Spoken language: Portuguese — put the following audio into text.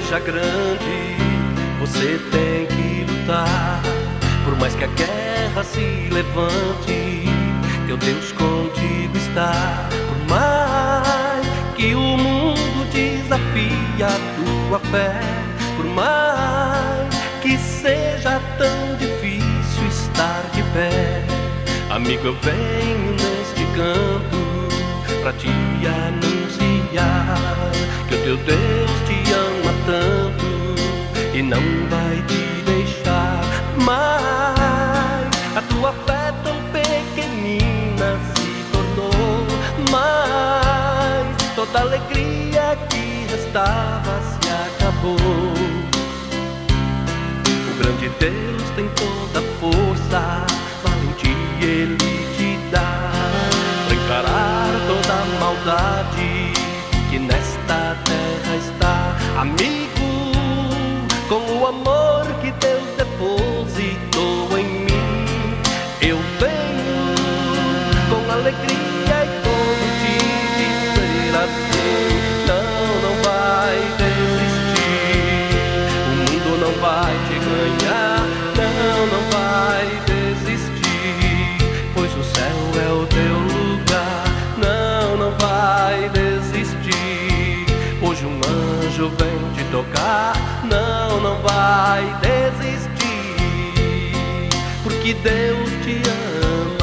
seja grande, você tem que lutar. Por mais que a guerra se levante, teu Deus contigo está. Por mais que o mundo desafie a tua fé, por mais que seja tão difícil estar de pé, amigo, eu venho neste canto pra te anunciar que o teu Deus te ama tanto e não vai te deixar. Mas a tua fé tão pequenina se tornou, mas toda alegria que restava se acabou. O grande Deus tem toda a força, valentia Ele te dá pra encarar toda a maldade que nesta terra está. Amigo, com o amor que Deus depositou em mim, eu venho com alegria e como te dizer assim: não vai desistir, o mundo não vai te ganhar, não vai desistir, pois o céu é o teu lugar. Não vai desistir, hoje um anjo vem te tocar. Não vai desistir, porque Deus te ama.